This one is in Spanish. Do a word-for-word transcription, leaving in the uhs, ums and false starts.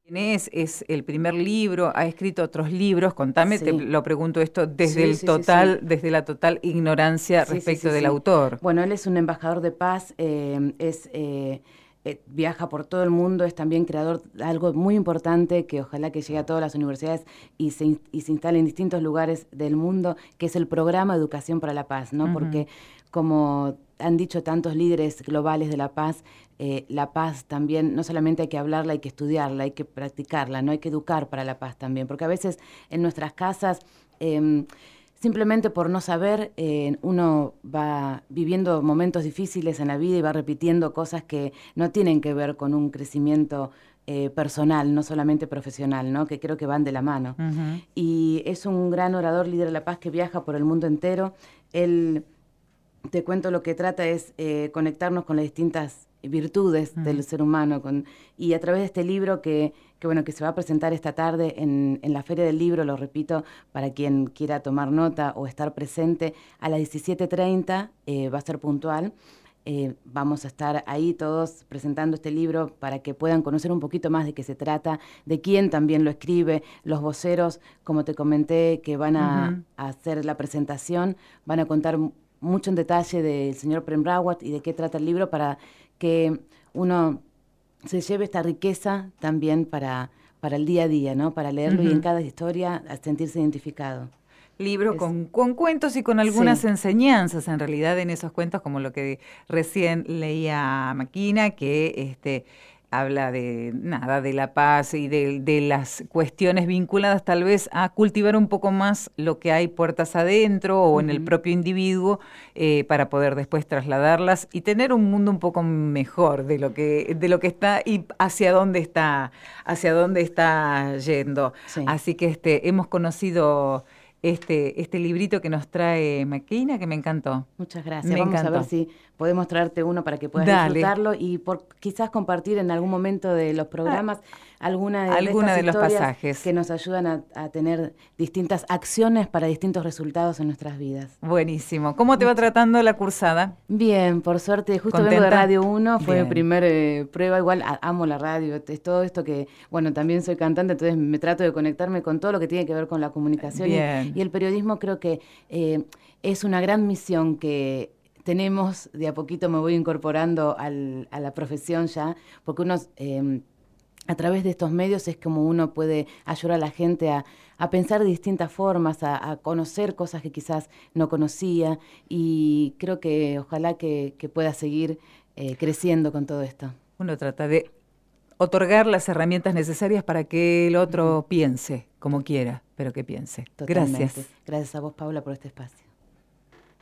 Es, es el primer libro, ha escrito otros libros, contame, Sí. te lo pregunto esto desde Sí, el sí, sí, total, sí. desde la total ignorancia Sí, sí, respecto sí, del sí. autor. Bueno, él es un embajador de paz, eh, es, eh, eh, viaja por todo el mundo, es también creador de algo muy importante que ojalá que llegue a todas las universidades y se, in- y se instale en distintos lugares del mundo, que es el programa de Educación para la Paz, ¿no? Ujú. Porque como han dicho tantos líderes globales de la paz, eh, la paz también no solamente hay que hablarla, hay que estudiarla, hay que practicarla, no hay que educar para la paz también, porque a veces en nuestras casas eh, simplemente por no saber, eh, uno va viviendo momentos difíciles en la vida y va repitiendo cosas que no tienen que ver con un crecimiento eh, personal, no solamente profesional, ¿no? Que creo que van de la mano. Ujú. Y es un gran orador, líder de la paz, que viaja por el mundo entero. Él, te cuento, lo que trata es eh, conectarnos con las distintas virtudes Ujú. del ser humano con, y a través de este libro que, que, bueno, que se va a presentar esta tarde en, en la Feria del Libro, lo repito, para quien quiera tomar nota o estar presente, a las diecisiete treinta eh, va a ser puntual. Eh, vamos a estar ahí todos presentando este libro para que puedan conocer un poquito más de qué se trata, de quién también lo escribe, los voceros, como te comenté, que van a, Ujú. a hacer la presentación, van a contar mucho en detalle del señor Prem Rawat y de qué trata el libro para que uno se lleve esta riqueza también para, para el día a día, ¿no? Para leerlo y en Ujú. cada historia a sentirse identificado. Libro Es, con, con cuentos y con algunas sí. enseñanzas, en realidad, en esos cuentos, como lo que recién leía Maquina, que este, habla de nada, de la paz y de, de las cuestiones vinculadas tal vez a cultivar un poco más lo que hay puertas adentro o en el Uh-huh. propio individuo, eh, para poder después trasladarlas y tener un mundo un poco mejor de lo que, de lo que está y hacia dónde está, hacia dónde está yendo. Sí. Así que este, hemos conocido este, este librito que nos trae Maquina, que me encantó. Muchas gracias. Me Vamos a ver encantó. si podemos traerte uno para que puedas Dale. disfrutarlo y por quizás compartir en algún momento de los Ah, programas alguna de, de alguna estas de los historias pasajes. que nos ayudan a, a tener distintas acciones para distintos resultados en nuestras vidas. Buenísimo. ¿Cómo te va Much- tratando la cursada? Bien, por suerte, justo vengo de ¿Contenta? Radio Uno, fue mi Bien. primer eh, prueba, igual a- amo la radio, es todo esto que, bueno, también soy cantante, entonces me trato de conectarme con todo lo que tiene que ver con la comunicación y, y Bien. el periodismo creo que eh, es una gran misión que tenemos, de a poquito me voy incorporando al, a la profesión ya, porque uno... Eh, a través de estos medios es como uno puede ayudar a la gente a, a pensar de distintas formas, a, a conocer cosas que quizás no conocía y creo que ojalá que, que pueda seguir eh, creciendo con todo esto. Uno trata de otorgar las herramientas necesarias para que el Ujú. otro piense como quiera, pero que piense. Totalmente. Gracias. Gracias a vos, Paula, por este espacio.